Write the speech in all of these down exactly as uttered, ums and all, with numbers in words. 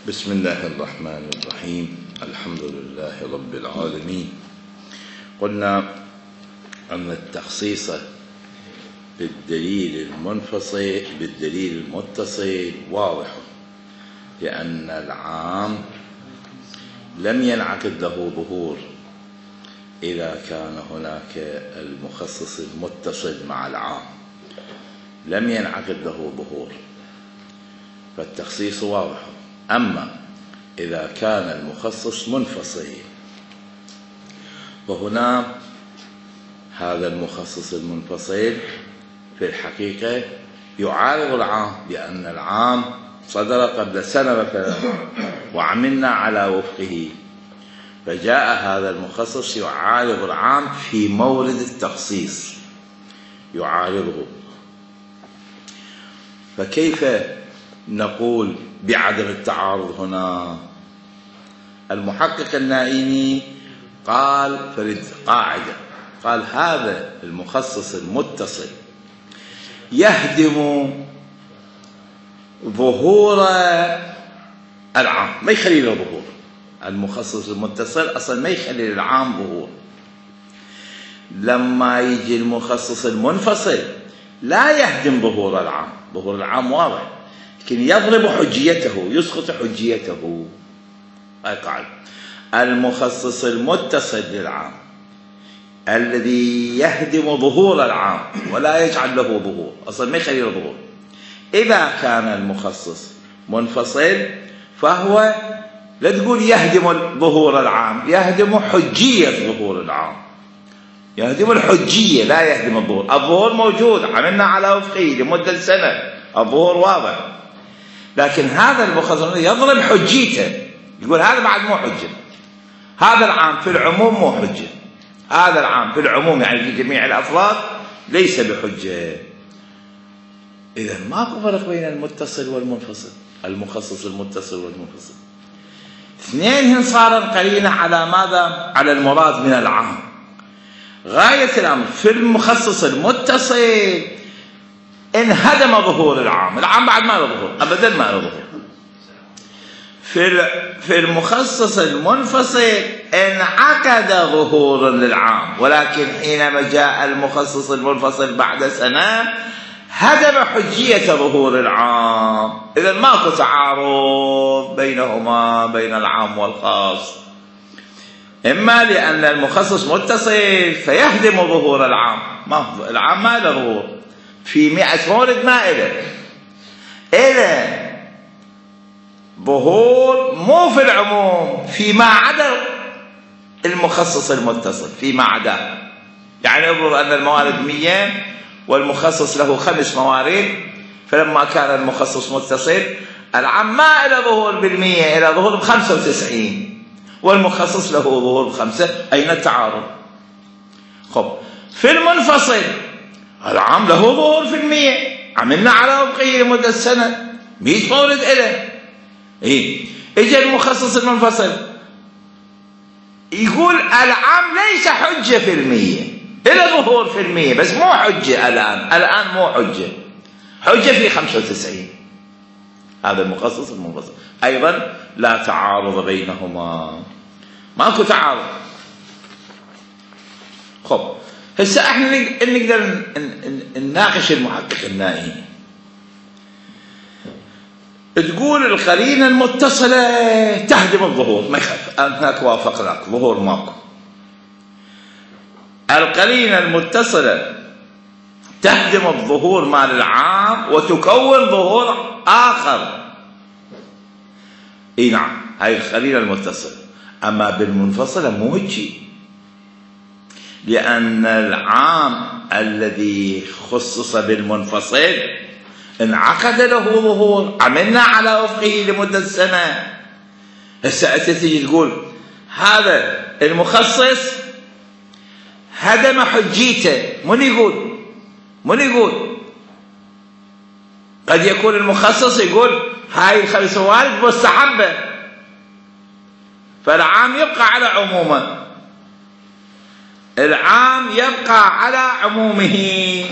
بسم الله الرحمن الرحيم. الحمد لله رب العالمين. قلنا أن التخصيص بالدليل المنفصل بالدليل المتصل واضح، لأن العام لم ينعقد له ظهور إذا كان هناك المخصص المتصل مع العام، لم ينعقد له ظهور، فالتخصيص واضح. أما إذا كان المخصص منفصل، وهنا هذا المخصص المنفصل في الحقيقة يعارض العام، لأن العام صدر قبل سنة مثلا وعملنا على وفقه، فجاء هذا المخصص يعارض العام في مورد التخصيص، يعارضه. فكيف نقول بعدم التعارض هنا؟ المحقق النائمي قال فرد قاعدة، قال هذا المخصص المتصل يهدم ظهور العام، ما يخلي له ظهور. المخصص المتصل أصلا ما يخلي للعام ظهور. لما يجي المخصص المنفصل لا يهدم ظهور العام، ظهور العام واضح، لكن يضرب حجيته، يسقط حجيته. هاي قاعدة. المخصص المتصل للعام الذي يهدم ظهور العام ولا يجعل له ظهور، أصلا ما يخلي له ظهور. إذا كان المخصص منفصل فهو لا تقول يهدم ظهور العام، يهدم حجية ظهور العام، يهدم الحجية لا يهدم الظهور. الظهور موجود، عملنا على وفقه لمدة سنة، الظهور واضح، لكن هذا المخصص يضرب حجيته، يقول هذا بعد مو حجة، هذا العام في العموم مو حجة، هذا العام في العموم يعني في جميع الأفراد ليس بحجة. إذا ماكو فرق بين المتصل والمنفصل، المخصص المتصل والمنفصل، اثنينهم صار قرينة على ماذا؟ على المراد من العام. غاية الأمر في المخصص المتصل انهدم ظهور العام، العام بعد ما له ظهور، أبدا ما له ظهور. في في المخصص المنفصل انعقد ظهور للعام، ولكن حينما جاء المخصص المنفصل بعد سنة هدم حجية ظهور العام. إذا ماكو تعارض بينهما، بين العام والخاص، إما لأن المخصص متصل فيهدم ظهور العام، ما العام ما له ظهور في مئة مورد، ما إله إله ظهور مو في العموم، فيما عدا المخصص المتصل، فيما عدا. يعني انظر أن الموارد مية والمخصص له خمس موارد، فلما كان المخصص متصل العام ما إلى ظهور بالمية، إلى ظهور بخمسة وتسعين، والمخصص له ظهور بخمسة. أين التعارض؟ خب في المنفصل العام له ظهور في المية، عملنا على وفقه لمدة سنة، مئة مورد إله. إيه إجا المخصص المنفصل يقول العام ليس حجة في المية، إلى ظهور في المية بس مو حجة الآن، الآن مو حجة، حجة في خمسة وتسعين. هذا المخصص المنفصل أيضا لا تعارض بينهما، ماكو تعارض. خب هسه احنا نقدر نناقش المحقق النائي. تقول القرينة المتصلة تهدم الظهور، ما يخالف، هناك وافقناك، ظهور ماكو. القرينة المتصلة تهدم الظهور مال العام وتكون ظهور آخر. اي نعم، هاي القرينة المتصلة. أما بالمنفصلة مو هيجي، لأن العام الذي خصص بالمنفصل انعقد له ظهور، عملنا على وفقه لمدة سنة. هسه أنت تجي تقول هذا المخصص هدم حجيته، من يقول؟ من يقول؟ قد يكون المخصص يقول هاي الخمس موارد مستحبة، فالعام يبقى على عمومه، العام يبقى على عمومه،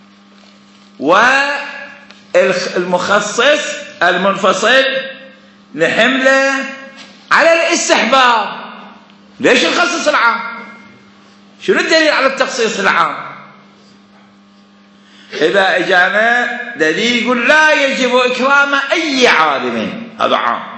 والمخصص المنفصل نحمله على الاستحباب. ليش نخصص العام؟ شنو الدليل على التخصيص العام؟ إذا اجانا دليل يقول لا يجب إكرام أي عالم، هذا عام.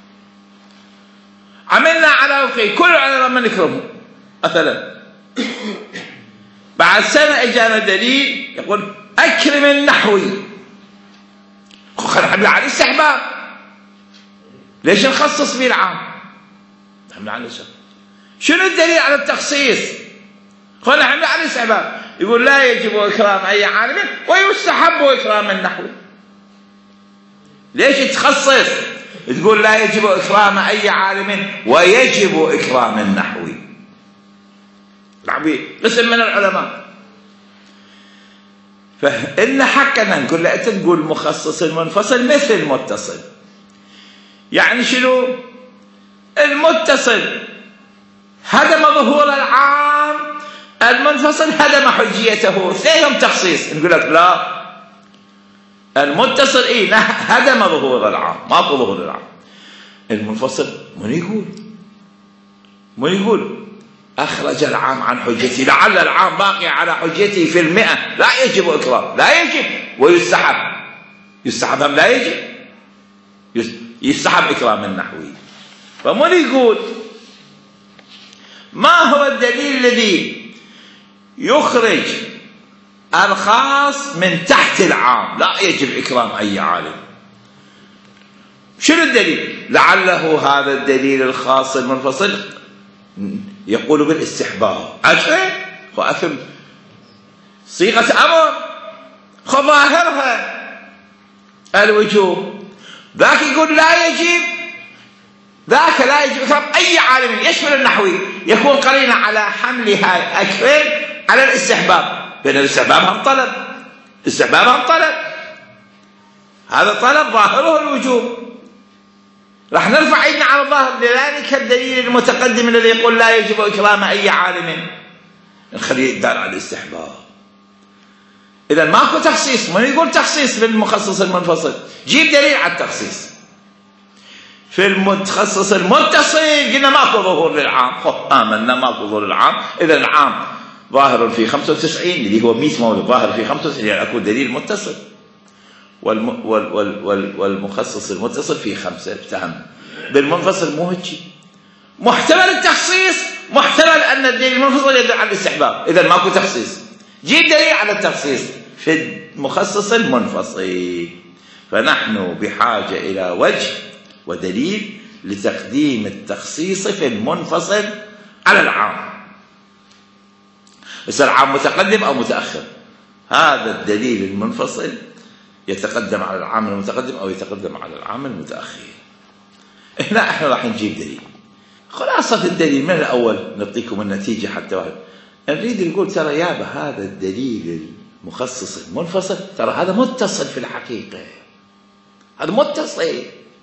عملنا على وفقه كل العلماء ما نكرمه مثلا. بعد سنة اجانا دليل يقول أكرم النحوي، خلينا نحمله على الاستحباب. ليش نخصص فيه العام؟ نحمله على الاستحباب. شنو الدليل على التخصيص؟ خلينا نحمله على الاستحباب. يقول لا يجب إكرام أي عالم ويستحب إكرام النحوي. ليش تخصص؟ تقول لا يجب إكرام أي عالم ويجب إكرام النحوي. العبيد قسم من العلماء. فإن حقنا نقول لا تقول مخصص المنفصل مثل المتصل. يعني شنو؟ المتصل هدم ظهور العام، المنفصل هدم حجيته، اثنينهم تخصيص. نقول لك لا، المتصل ايه هدم ظهور العام، ماكو ظهور العام. المنفصل من يقول؟ من يقول اخرج العام عن حجتي، لعل العام باقي على حجتي في المئة، لا يجب اكرام، لا يجب ويستحب. يستحب ام لا يجب؟ يستحب اكرام النحوي. فمن يقول؟ ما هو الدليل الذي يخرج الخاص من تحت العام؟ لا يجب إكرام أي عالم. شنو الدليل؟ لعله هذا الدليل الخاص المنفصل يقول بالاستحباب. عشان وأفهم صيغة أمر ظاهرها الوجوب، ذاك يقول لا يجب، ذاك لا يجب إكرام أي عالم يشمل النحوي، يكون قرينة على حملها أكثر على الاستحباب. بين الاستحباب هم طلب، الاستحباب هم طلب، هذا طلب ظاهره الوجوب. راح نرفع ايدنا على الظاهر لذلك الدليل المتقدم الذي يقول لا يجب إكرام أي عالم، نخليه يدار على الاستحباب. إذا ماكو تخصيص. من يقول تخصيص بالمخصص المنفصل؟ جيب دليل على التخصيص. في المتخصص المتصل قلنا ماكو ظهور للعام، آمنا ماكو ظهور للعام. إذا العام ظاهر في خمسة وتسعين اللي هو مئة مولد، ظاهر في خمسة وتسعين يعني أكون دليل متصل. والم وال وال وال والمخصص المتصل في خمسة، افتهم. بالمنفصل مو هيك، محتمل التخصيص، محتمل أن الدليل المنفصل يدل على الاستحباب. إذا ماكو تخصيص. جيب دليل على التخصيص في المخصص المنفصل. فنحن بحاجة إلى وجه ودليل لتقديم التخصيص في المنفصل على العام. بس العام متقدم أو متأخر، هذا الدليل المنفصل يتقدم على العام المتقدم أو يتقدم على العام المتأخر. هنا احنا راح نجيب دليل. خلاصة الدليل من الأول نعطيكم النتيجة حتى واحد. نريد نقول ترى يابا هذا الدليل المخصص المنفصل ترى هذا متصل في الحقيقة، هذا متصل،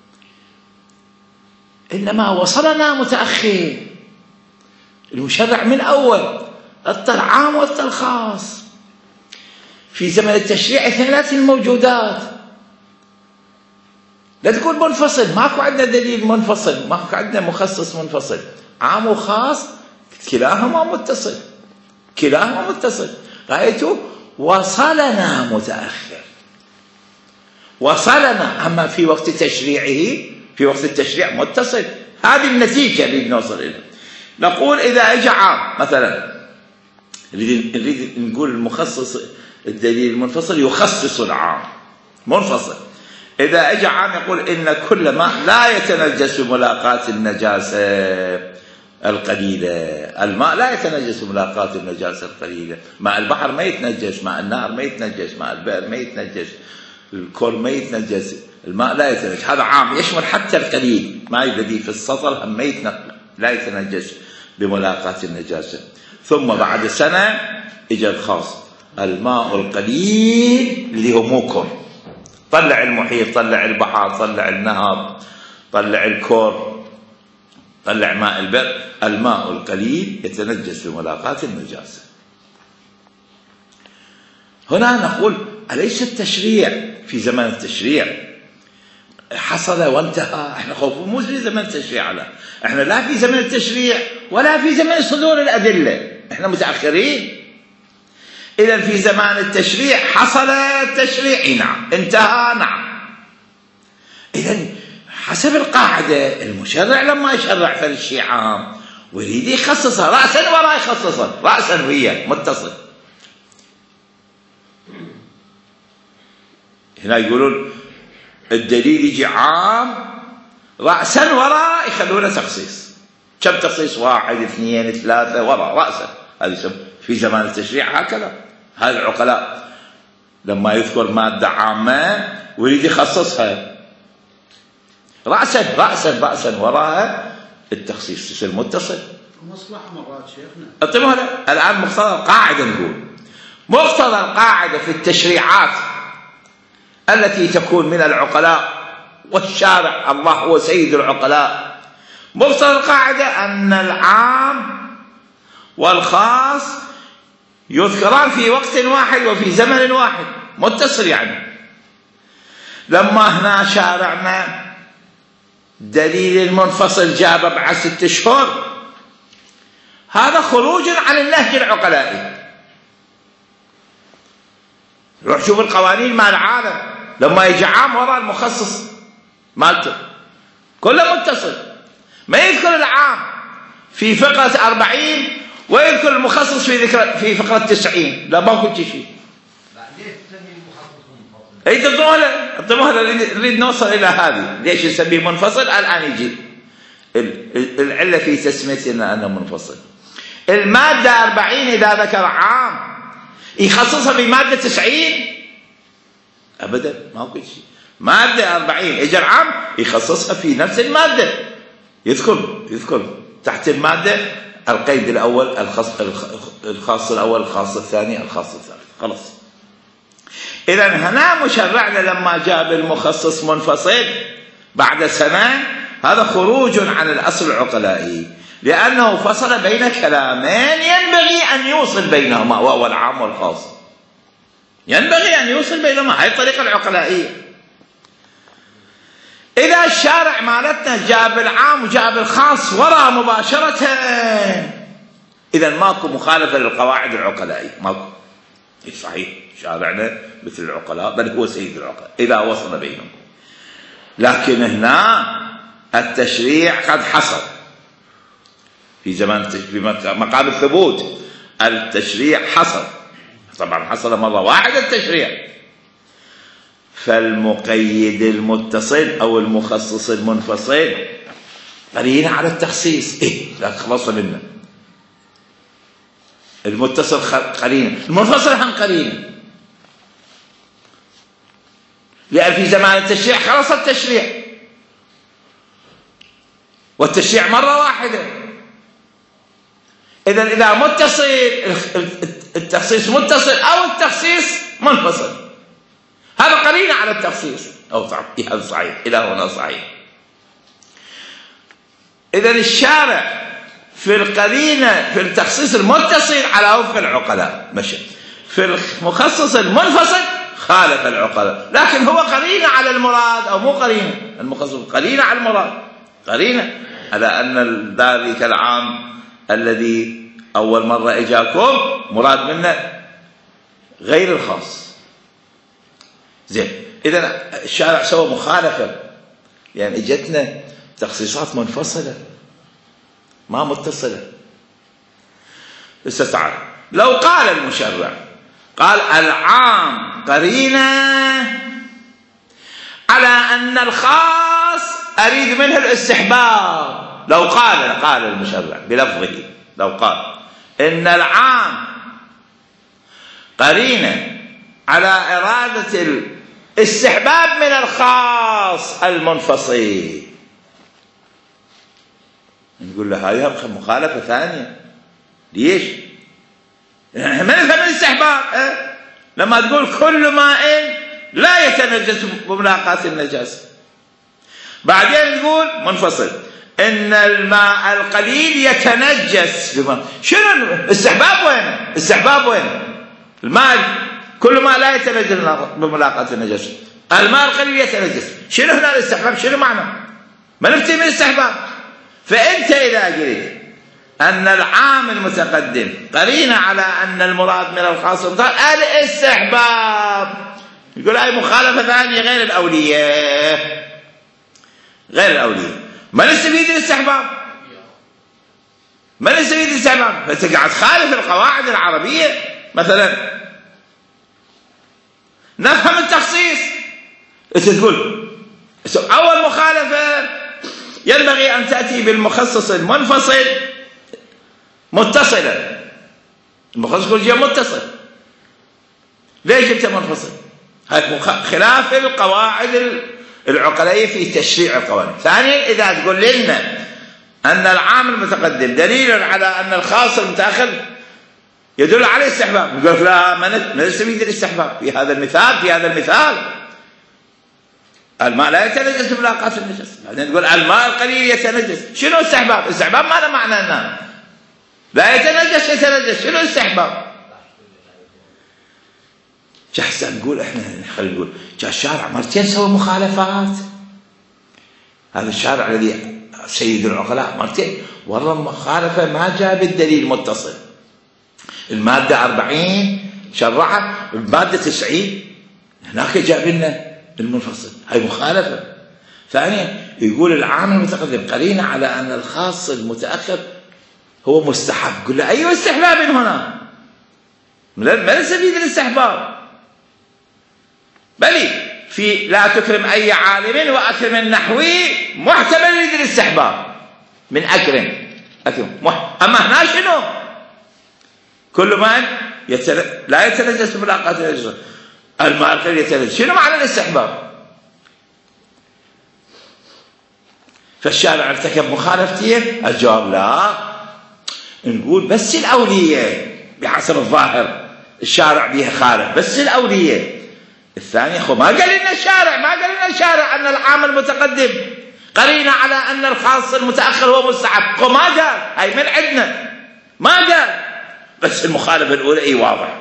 إنما وصلنا متأخر. المشرع من أول أعطى العام وأعطى الخاص. في زمن التشريع ثلاث الموجودات. لا تقول منفصل، ماكو عندنا دليل منفصل، ماكو عندنا مخصص منفصل. عام وخاص كلاهما متصل، كلاهما متصل. رأيتوا وصلنا متأخر، وصلنا. أما في وقت تشريعه، في وقت التشريع متصل. هذه النتيجة اللي نوصل إليها. نقول إذا اجى عام مثلا، نريد نريد نقول المخصص الدليل المنفصل يخصص العام منفصل. إذا اجى عام يقول إن كل ماء لا يتنجس بملاقاة النجاسة القليلة، الماء لا يتنجس بملاقاة النجاسة القليلة. ماء البحر ما يتنجس، ماء النهر ما يتنجس، ماء البئر ما يتنجس، الكل ما يتنجس، الماء لا يتنجس. هذا عام يشمل حتى القليل، ما الذي في السطر هم ما لا يتنجس بملاقاة النجاسة. ثم بعد سنة اجى الخاص، الماء القليل اللي هو موكر، طلع المحيط، طلع البحر، طلع النهر، طلع الكور، طلع ماء البئر. الماء القليل يتنجس بملاقاة النجاسة. هنا نقول أليس التشريع في زمن التشريع حصل وانتهى. احنا خوف مو في زمن التشريع، لا احنا لا في زمن التشريع ولا في زمن صدور الأدلة، احنا متأخرين. إذا في زمان التشريع حصل التشريع، نعم، انتهى، نعم. إذا حسب القاعدة المشرع لما يشرع في الشيء عام ويريد يخصصها رأسا ولا يخصصها رأسا وهي متصل. هنا يقولون الدليل يجي عام رأسا وراء يخلونه تخصيص. كم تخصيص؟ واحد، اثنين، ثلاثة، وراء رأسا. هذا في زمان التشريع هكذا. هذا العقلاء لما يذكر مادة عامة ويريد يخصصها رأسا رأسا رأسا وراءها التخصيص يصير متصل. مصلحة مرات شيخنا. انتبهوا الآن مقتضى القاعدة، نقول مقتضى القاعدة في التشريعات التي تكون من العقلاء والشارع الله هو سيد العقلاء، مقتضى القاعدة أن العام والخاص يذكران في وقت واحد وفي زمن واحد متصل. يعني لما هنا شارعنا دليل المنفصل جاب بعد ست اشهر، هذا خروج عن النهج العقلائي. روح شوف القوانين مال العالم لما يجي عام وراء المخصص مالته كله متصل، ما يذكر العام في فقرة أربعين ويذكر المخصص في ذكر في فقرة تسعين، لا ما كنت شيء. اي تطمئن تطمئن نريد نوصل الى هذه. ليش نسميه منفصل؟ الان يجي العله في تسميتنا انه منفصل. الماده أربعين اذا ذكر عام يخصصها بماده تسعين؟ ابدا ما في شيء. ماده أربعين اجى العام يخصصها في نفس الماده، يذكر يذكر تحت الماده القيد الاول، الخاص الخاص الاول، الخاص الثاني، الخاص الثالث، خلاص. إذا هنا مشرعنا لما جاب المخصص منفصل بعد سنة، هذا خروج عن الأصل العقلائي، لأنه فصل بين كلامين ينبغي أن يوصل بينهما، وهو العام والخاص. ينبغي أن يوصل بينهما، هاي الطريقة العقلائية. إذا الشارع مالتنا جاب العام وجاب الخاص وراء مباشرة، إذا ماكو مخالفة للقواعد العقلائية، ماكو. صحيح شارعنا مثل العقلاء، بل هو سيد العقلاء إذا وصل بينهم. لكن هنا التشريع قد حصل في زمان في مقام الثبوت، التشريع حصل، طبعا حصل مرة واحدة التشريع. فالمقيد المتصل أو المخصص المنفصل قرينة على التخصيص، إيه لا خلصنا منه. المتصل قرينة، المنفصل هم قرينة، لأن في زمان التشريع خلص التشريع، والتشريع مرة واحدة. إذا إذا متصل التخصيص متصل أو التخصيص منفصل، هذا قرينة على التخصيص. أو صعب، هذا صحيح، إلى هنا صحيح. إذا الشارع في القرينة في التخصيص المتصل على وفق العقلاء مشى، في المخصص المنفصل خالف العقلاء، لكن هو قرينة على المراد أو مو قرينة. المخصص قرينة على المراد، قرينة على أن ذلك العام الذي أول مرة إجاكم مراد منه غير الخاص. زين، إذا الشارع سوى مخالفة، يعني إجتنا تخصيصات منفصلة ما متصلة. استطاع لو قال المشرع قال العام قرينة على أن الخاص أريد منه الاستحباب، لو قال قال المشرع بلفظه، لو قال إن العام قرينة على إرادة الاستحباب من الخاص المنفصل، نقول له هذه مخالفة ثانية. ليش؟ ما نفهم الاستحباب. أه؟ لما تقول كل ماء لا يتنجس بملاقاة النجاسة، بعدين تقول منفصل إن الماء القليل يتنجس بما، شنو الاستحباب وين؟ الاستحباب وين؟ الماء كل ما لا يتنجس بملاقاة النجاسة، الماء القليل يتنجس. شنو هنا الاستحباب؟ شنو معنى؟ ما نفتي من الاستحباب. فأنت إذا قلت أن العام المتقدم قرينة على أن المراد من الخاص الاستحباب، يقول هاي مخالفة ثانية غير الأولية، غير الأولية. ما نستفيد الاستحباب، ما نستفيد الاستحباب. فأنت قاعد تخالف القواعد العربية. مثلا نفهم التخصيص، أنت تقول أول مخالفة ينبغي أن تأتي بالمخصص المنفصل متصلا. المخصص كل شيء متصل، ليش جبته منفصل؟ هذا خلاف القواعد العقلية في تشريع القوانين. ثانيا إذا تقول لنا أن العام المتقدم دليل على أن الخاص المتأخر يدل على الاستحباب، نقول لا، ما نستفيد الاستحباب في هذا المثال. في هذا المثال الماء لا يتنجس بملاقاة النجس، بعدين تقول الماء القليل يتنجس. شنو استحباب؟ استحباب ما له معنى أنه لا يتنجس يتنجس. شنو استحباب؟ جاهز نقول احنا خلينا نقول جاء الشارع مرتين سوى مخالفات. هذا الشارع الذي سيد العقلاء مرتين والله مخالفة ما جاء بالدليل متصل. المادة أربعين شرعها، المادة تسعين هناك جاء لنا المنفصل. هاي مخالفة. ثانيا يقول العام المتقدم قرينة على أن الخاص المتأخر هو مستحب. قل له أي استحباب هنا؟ ما نستفيد الاستحباب. بل في لا تكرم أي عالم وأكرم النحوي محتمل يريد الاستحباب من أكرم أكرم مح... أما هنا شنو؟ كل من يتل... لا يتنجس بملاقاة النجس، الماء القليل يتنجس. شنو معنى الاستحباب؟ فالشارع ارتكب مخالفتين. الجواب لا، نقول بس الأولية بحسب الظاهر الشارع بها خالف، بس الأولية. الثانية خو ما قال لنا الشارع، ما قال لنا الشارع أن العام المتقدم قرينة على أن الخاص المتأخر هو مستحب. خو ما قال، هاي من عندنا ما قال، بس المخالفة الأولى أي واضح.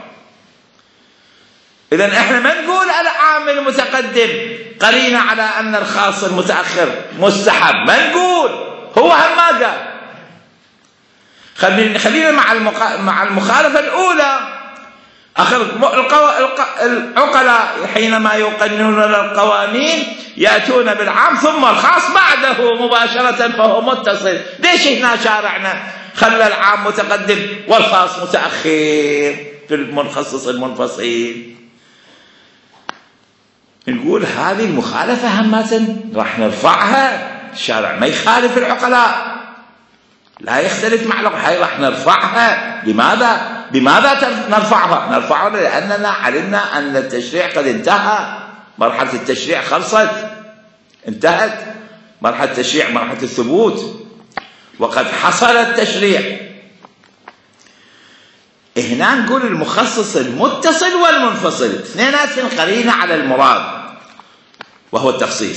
إذن إحنا ما نقول العام المتقدم قرينة على أن الخاص المتأخر مستحب، ما نقول، هو هم ما قال. خلينا خلينا مع مع المخالفة الأولى. آخر العقلاء حينما يقننون القوانين يأتون بالعام ثم الخاص بعده مباشرة فهو متصل. ليش هنا شارعنا خلى العام متقدم والخاص متأخر في المخصص المنفصل؟ نقول هذه المخالفة همة راح نرفعها. الشارع ما يخالف العقلاء، لا يختلف مع العقلاء، هاي راح نرفعها. لماذا؟ بماذا نرفعها؟ نرفعها لأننا علمنا أن التشريع قد انتهى، مرحلة التشريع خلصت، انتهت مرحلة التشريع، مرحلة الثبوت، وقد حصل التشريع. هنا نقول المخصص المتصل والمنفصل اثنيناتهم قرينة على المراد وهو التخصيص،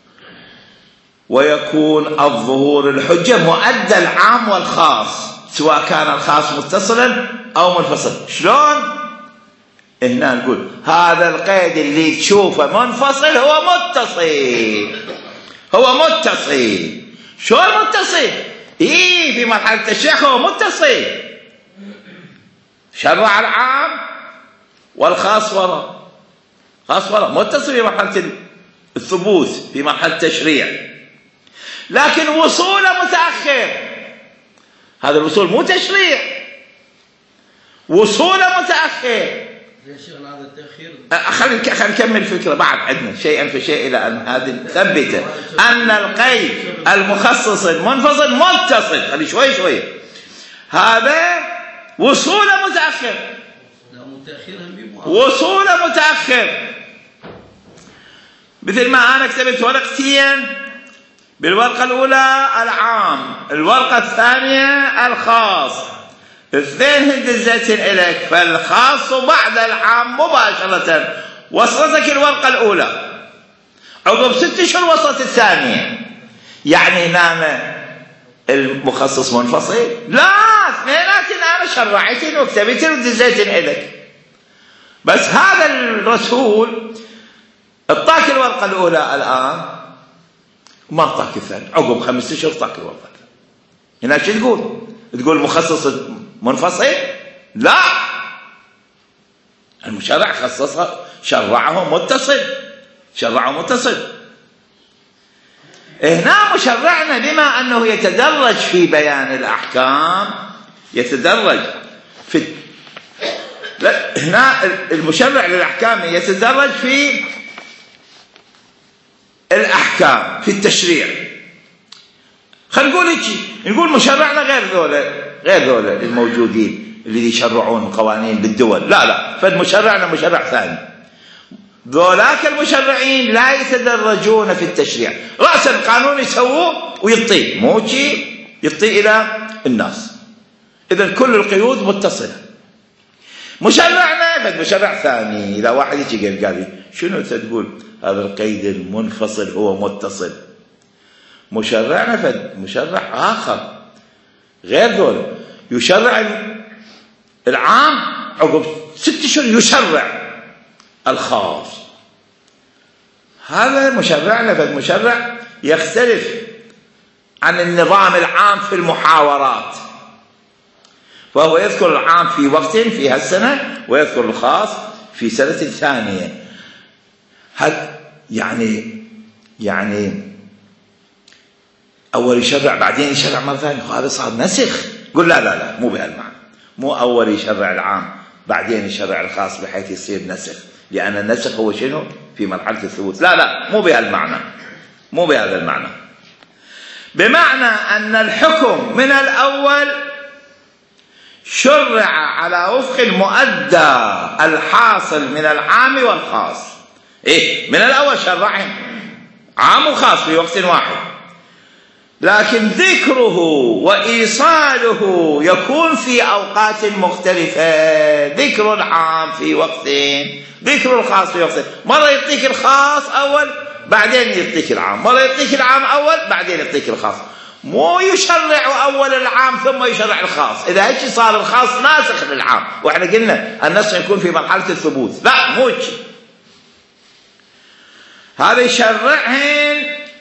ويكون الظهور الحجة مؤدى العام والخاص سواء كان الخاص متصلا أو منفصل. شلون؟ هنا نقول هذا القيد اللي تشوفه منفصل هو متصل، هو متصل. شو المتصل؟ إيه في مرحلة التشريع هو متصل، شرع العام والخاص وراء، خاص وراء، متصل في مرحلة الثبوت في مرحلة التشريع، لكن وصوله متأخر. هذا الوصول مو تشريع، وصوله متأخر. يا شيخ هذا التأخير خلينا خلينا نكمل الفكرة بعد عندنا شيئا فشيء إلى أن هذه ثبت أن القيد المخصص المنفصل متصل. خلي شوي شوي، هذا وصوله متأخر، وصوله متأخر. مثل ما أنا كتبت ورقتين، بالورقة الأولى العام، الورقة الثانية الخاص، اثنين هندزتين إليك، فالخاص بعد العام مباشرة. وصلتك الورقة الأولى، عقب ست أشهر وصلت الثانية، يعني هنا المخصص منفصل؟ لا، اثنيناتين أنا شرعتين وكتبتين ودزتين إليك. بس هذا الرسول اعطاك الورقة الأولى الآن وما اعطاك الثانية، عقب خمسة أشهر اعطاك الورقة. هنا شو تقول؟ تقول مخصص منفصل؟ لا، المشرع خصصها، شرعه متصل، شرعه متصل. هنا مشرعنا بما أنه يتدرج في بيان الأحكام، يتدرج في هنا المشرع للأحكام يتدرج في الأحكام في التشريع. خلينا نقول هيك، نقول مشرعنا غير ذولا، غير ذولا الموجودين اللي يشرعون قوانين بالدول، لا لا، فالمشرعنا مشرع ثاني. ذولاك المشرعين لا يتدرجون في التشريع، رأسا القانون يسووه ويطيه، مو شيء يطيه إلى الناس. إذن كل القيود متصلة. مشرعنا بد مشرع ثاني. إذا واحد يجي قال لي شنو تقول هذا القيد المنفصل هو متصل؟ مشرعنا فد مشرع آخر غير ذول، يشرع العام عقب ست أشهر يشرع الخاص. هذا مشرعنا فد مشرع يختلف عن النظام العام في المحاورات، فهو يذكر العام في وقت في هالسنة ويذكر الخاص في سنة ثانية. هل يعني يعني أول يشرع بعدين يشرع مرة ثانية، هذا صار نسخ؟ قل لا لا لا، مو بهالمعنى، مو أول يشرع العام بعدين يشرع الخاص بحيث يصير نسخ، لأن النسخ هو شنو؟ في مرحلة الثبوت. لا لا، مو بهالمعنى، مو بهذا المعنى. بمعنى أن الحكم من الأول شرع على وفق المؤدى الحاصل من العام والخاص. إيه، من الأول شرعهم عام وخاص في وقت واحد، لكن ذكره وإيصاله يكون في أوقات مختلفة. ذكر العام في وقتين، ذكر الخاص في وقتين. مرة يعطيك الخاص أول بعدين يعطيك العام، مرة يعطيك العام أول بعدين يعطيك الخاص. مو يشرع أول العام ثم يشرع الخاص. إذا هيك صار الخاص ناسخ للعام، وإحنا قلنا النسخ يكون في مرحلة الثبوت. لا، مو هيك. هذا يشرعهن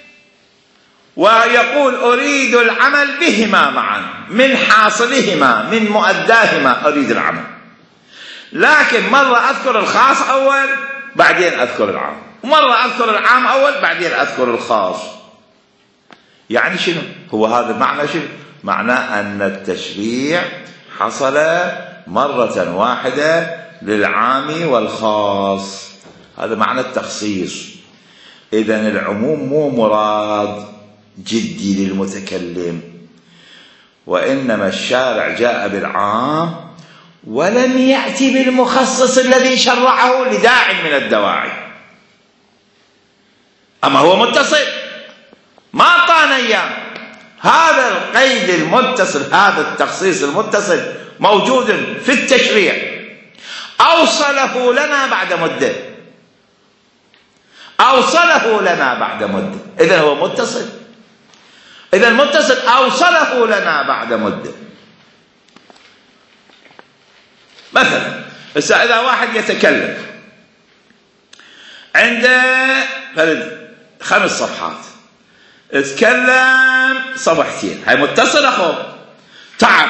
ويقول أريد العمل بهما معا، من حاصلهما من مؤداهما أريد العمل، لكن مرة أذكر الخاص أول بعدين أذكر العام، ومرة أذكر العام أول بعدين أذكر الخاص. يعني شنو هو هذا المعنى؟ شنو معنى؟ أن التشريع حصل مرة واحدة للعام والخاص، هذا معنى التخصيص. إذن العموم مو مراد جدي للمتكلم، وإنما الشارع جاء بالعام ولم يأتي بالمخصص الذي شرعه لداع من الدواعي. أما هو متصل، ما أعطانا إياه. هذا القيد المتصل، هذا التخصيص المتصل موجود في التشريع، أوصله لنا بعد مدة، أوصله لنا بعد مدة. إذن هو متصل، إذن متصل أوصله لنا بعد مدة. مثلا إذا واحد يتكلم عنده خمس صفحات، اتكلم صفحتين، هاي متصل أخو، تعب،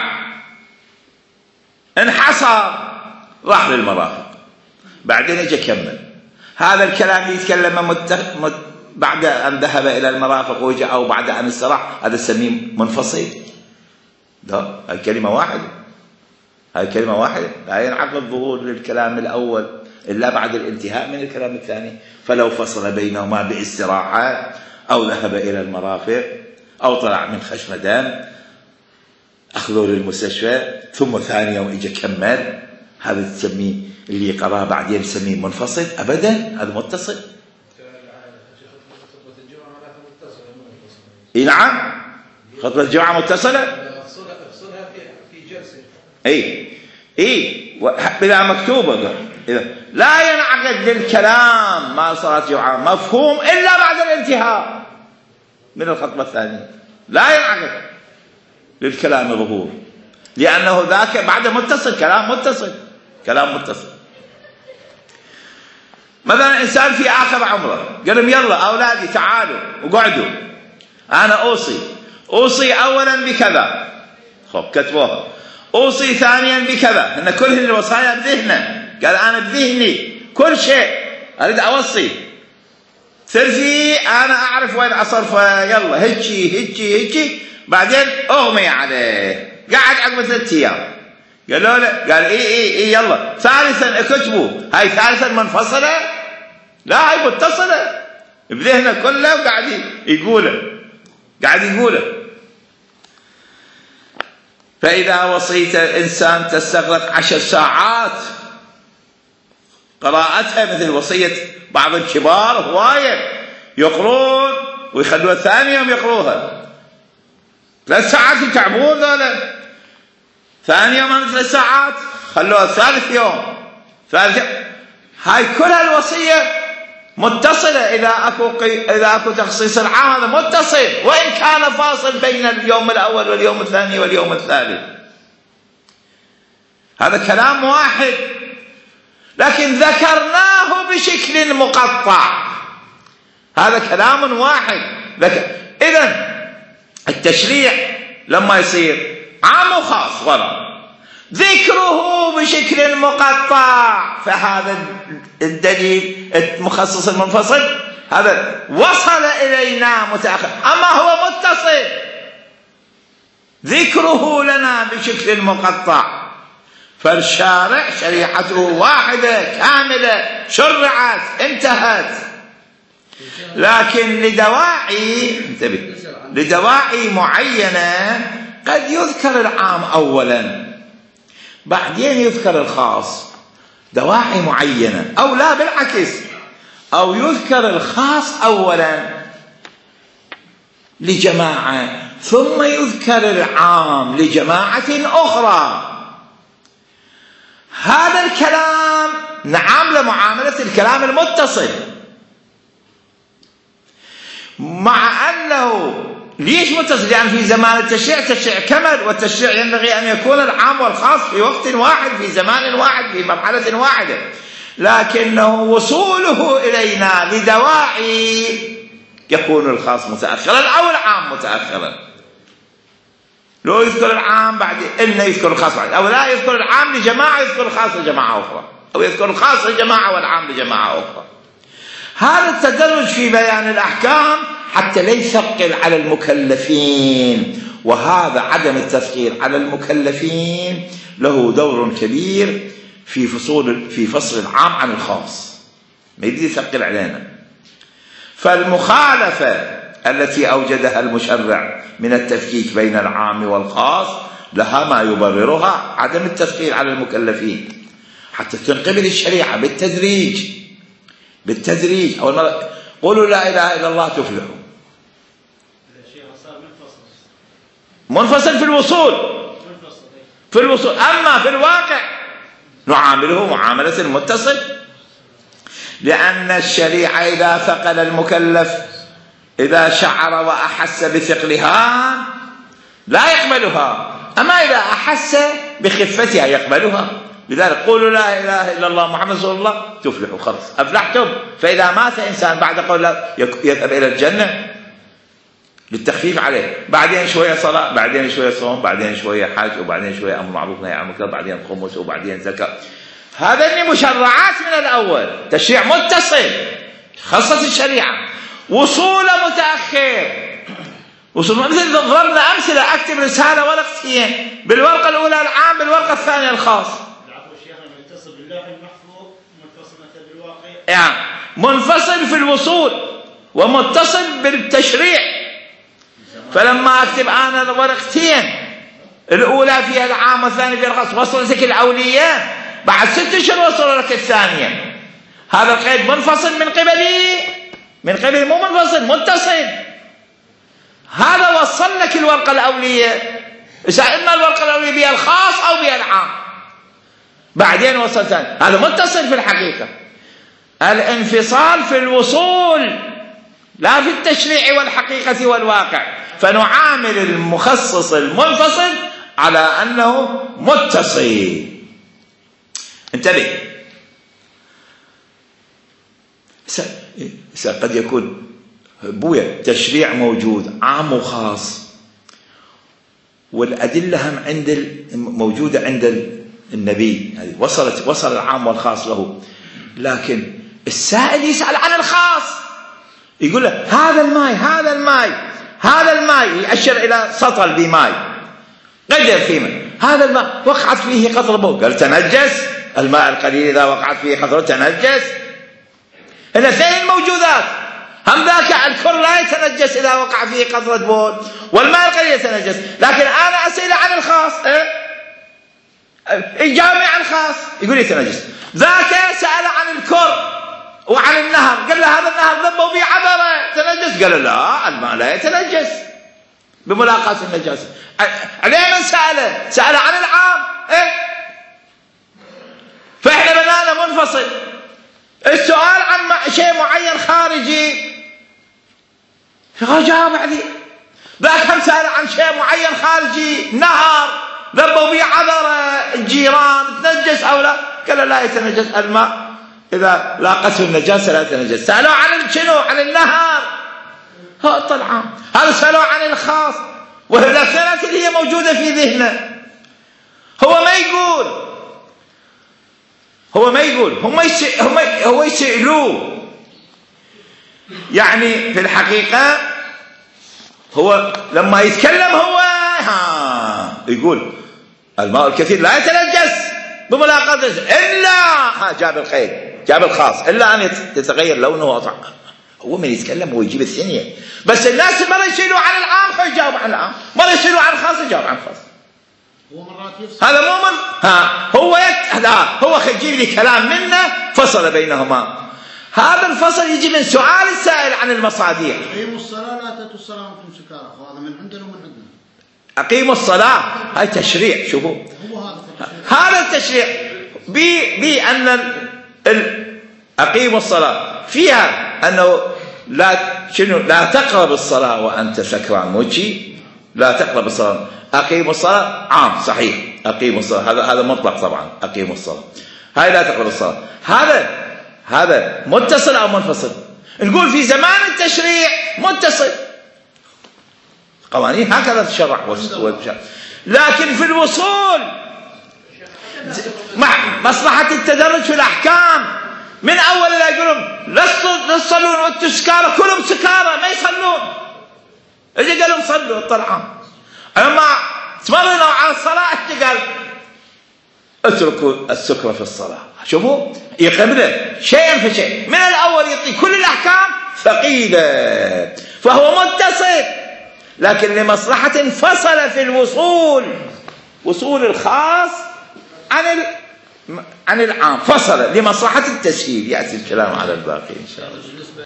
انحصر، راح للمرافق، بعدين يجي يكمل. هذا الكلام يتكلم مت... مت... بعد أن ذهب إلى المرافق وجاء أو بعد أن استراح، هذا نسميه منفصل. ده هاي كلمة واحدة، هاي كلمة واحدة، لا ينعقد ظهور للكلام الأول إلا بعد الانتهاء من الكلام الثاني. فلو فصل بينهما باستراحة أو ذهب إلى المرافق أو طلع من خشمدان أخذوه للمستشفى ثم ثاني يوم إجا كمل، هذا تسميه اللي يقرأه بعدين تسميه منفصل؟ أبدا، هذا متصل. إيه نعم، خطبة الجمعة متصلة. افصلها في جلسة. إيه إيه بلا مكتوبة. إذا لا ينعقد للكلام ما صارت جمعة مفهوم إلا بعد الانتهاء من الخطبة الثانية، لا ينعقد للكلام ظهور، لأنه ذاك بعد متصل، كلام متصل، كلام متصل. مثلا إنسان في آخر عمره قال لهم يلا أولادي تعالوا وقعدوا، أنا أوصي أوصي أولا بكذا، خب كتبوها، أوصي ثانيا بكذا، إن كل الوصايا بذهنه، قال أنا بذهني كل شيء أريد أوصي، ثلثي أنا أعرف وين أصرفه، يلا هجي هجي هجي، بعدين أغمي عليه، قعد عقب ثلاثة أيام، قالوا له قال إيه إيه إيه يلا، ثالثا اكتبوا، هاي ثالثا منفصلة؟ لا هاي متصلة بذهنه كله وقاعد يقوله قاعد يقوله. فإذا وصيت الإنسان تستغرق عشر ساعات قراءتها، مثل وصية بعض الكبار هواية يقرون ويخلوها ثاني يوم يقروها، ثلاث ساعات يتعبون ذولا، ثاني يوم من ثلاث ساعات خلوها ثالث يوم ثالث يوم. هاي كلها الوصية متصلة، إذا أكو إذا أكو تخصيص العام هذا متصل، وإن كان فاصل بين اليوم الأول واليوم الثاني واليوم الثالث، هذا كلام واحد لكن ذكرناه بشكل مقطع، هذا كلام واحد. إذن التشريع لما يصير عام وخاص ورا ذكره بشكل مقطع، فهذا الدليل المخصص المنفصل هذا وصل إلينا متأخر، أما هو متصل ذكره لنا بشكل مقطع، فالشارع شريعته واحدة كاملة شرعت انتهت، لكن لدواعي انتبه لدواعي معينة قد يذكر العام أولا بعدين يذكر الخاص، دواعي معينة، أو لا بالعكس، أو يذكر الخاص أولا لجماعة ثم يذكر العام لجماعة أخرى. هذا الكلام نعامله معاملة الكلام المتصل، مع أنه ليش متصل؟ لأن في زمان التشريع تشريع كمل، والتشريع ينبغي أن يكون العام والخاص في وقت واحد في زمان واحد في مرحلة واحدة، لكنه وصوله إلينا لدواعي يكون الخاص متأخرا أو العام متأخرا. لو يذكر العام بعد إنه يذكر الخاص بعد، أو لا يذكر العام لجماعة يذكر الخاص لجماعة أخرى، أو يذكر الخاص لجماعة والعام لجماعة أخرى. هذا التدرج في بيان الأحكام حتى لا يثقل على المكلفين، وهذا عدم التثقيل على المكلفين له دور كبير في فصول في فصل العام عن الخاص، ما يريد يثقل علينا. فالمخالفة التي أوجدها المشرع من التفكيك بين العام والخاص لها ما يبررها عدم التثقيل على المكلفين، حتى تنقبل الشريعة بالتدريج بالتدريج. أول مرة قولوا لا إله إلا الله تفلحوا، منفصل في الوصول في الوصول أما في الواقع نعامله معاملة المتصل، لأن الشريعة إذا ثقل المكلف إذا شعر وأحس بثقلها لا يقبلها، أما إذا أحس بخفتها يقبلها. لذلك قولوا لا إله إلا الله محمد رسول الله تفلحوا، خلص أفلحتم. فإذا مات إنسان بعد قول لا يذهب إلى الجنة للتخفيف عليه، بعدين شوية صلاة، بعدين شوية صوم، بعدين شوية حج، وبعدين شوية أمر معروف نهي عن منكر، بعدين خمس، وبعدين زكاة. هذا مشرعات من الأول، تشريع متصل خاصة الشريعة، وصول متأخر وصول. مثل ضربنا أمثلة، أكتب رسالة ورقتين، بالورقة الأولى العام، بالورقة الثانية الخاص. متصل باللوح المحفوظ متصل بالواقع، يعني منفصل في الوصول ومتصل بالتشريع. فلما أكتب أنا ورقتين الأولى فيها العام والثانية فيها الخاص، وصلتك الأولية بعد ست أشهر وصل لك الثانية، هذا القيد منفصل من قبلي من قبل مو منفصل متصل. هذا وصل لك الورقة الأولية، إذا إما الورقة الأولية بها الخاص أو بها العام، بعدين وصل ثاني، هذا متصل في الحقيقة. الانفصال في الوصول لا في التشريع والحقيقة والواقع، فنعامل المخصص المنفصل على أنه متصل. انتبه، قد يكون بويا تشريع موجود عام وخاص، والأدلة هم عند موجودة عند النبي، هذه وصلت وصل العام والخاص له، لكن السائل يسأل عن الخاص، يقول له هذا الماء هذا الماء هذا الماء، يأشر إلى سطل بماء قدر فيه ماء، هذا الماء وقعت فيه قطرة بول، قال تنجس، الماء القليل إذا وقعت فيه قطرة تنجس. الاثنين موجودات، هم ذاك الكر لا يتنجس إذا وقع فيه قطرة بول، والماء القليل يتنجس، لكن أنا أسأل عن الخاص، إيه؟ يجاوب عن الخاص يقول يتنجس. ذاك سأل عن الكر وعن النهر، قال له هذا النهر ذنبه به عبرة تنجس، قال له لا، الماء لا يتنجس بملاقاة النجاسة. عليه من سأله؟ سأل عن العام، إيه؟ فإحنا بنانا منفصل، السؤال عن شيء معين خارجي جاوب عليه. ذاك هم سأل عن شيء معين خارجي، نهر ذنبه به عبرة الجيران تنجس أو لا، قال لا يتنجس الماء إذا لاقته النجاسة لا يتنجس. سألوا عن شنو؟ عن النهر، هو طلع هذا سألوا عن الخاص، وهي الأسئلة اللي هي موجودة في ذهنه. هو ما يقول هو ما يقول هم هم هو يسألوه، يعني في الحقيقة هو لما يتكلم هو ها يقول الماء الكثير لا يتنجس بملاقاته إلا، ها جاب القيد جاب الخاص، إلا أن يتغير لونه وطعمه. هو من يتكلم هو يجيب الثانية، بس الناس مرة يسألوا عن العام فيجاوب عن العام، مرة يسألوا عن الخاص يجاوب عن الخاص. هذا مو من ها هو يت... لا هو يجيب لي كلام منه فصل بينهما. هذا الفصل يجي من سؤال السائل عن المصادر. أقيموا الصلاة لا تأتوا الصلاة وأنتم سكارى، هذا من عندنا ومن عندنا. أقيموا الصلاة هاي تشريع، شوفوا هذا التشريع بأن ال... ال... أقيموا الصلاة فيها أنه لا شنو لا تقرب الصلاة وأنت سكران، موجي لا تقرب الصلاة. أقيموا الصلاة عام صحيح، أقيموا الصلاة هذا هذا مطلق طبعا، أقيموا الصلاة هاي لا تقرب الصلاة. هذا هذا متصل أو منفصل؟ نقول في زمان التشريع متصل، قوانين هكذا تشرع، لكن في الوصول مع مصلحة التدرج في الأحكام، من أول لا يقولون لا تصلون وأنتم سكارى، كلهم سكارى ما يصلون، إذا قالوا صلوا الطلعان، أما تمرنوا على الصلاة قال اتركوا السكر في الصلاة. شوفوا يقبله شيئا فشيء، من الأول يعطي كل الأحكام ثقيلة، فهو متصل، لكن لمصلحة فصل في الوصول، وصول الخاص عن عن العام، فصل لمصلحة التسهيل. يأتي الكلام على الباقي إن شاء الله.